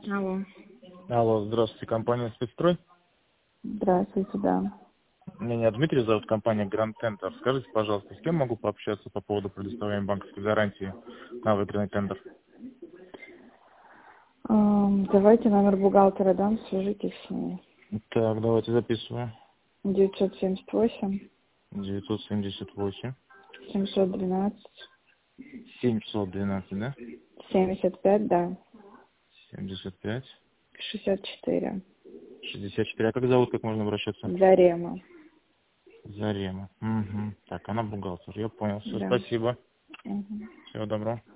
Алло. Алло, здравствуйте, компания «Спецстрой». Здравствуйте, да. Меня Дмитрий зовут, компания «Гранд Тендер». Скажите, пожалуйста, с кем могу пообщаться по поводу предоставления банковской гарантии на выигранный тендер? Давайте номер бухгалтера дам, свяжитесь с ней. Так, давайте записываю. 978 978 712 712, да? 75, да. 75 64. 64. А как зовут, как можно обращаться? Зарема. Зарема. Угу. Так, она бухгалтер. Я понял. Все, Да. спасибо. Мгм. Всего доброго.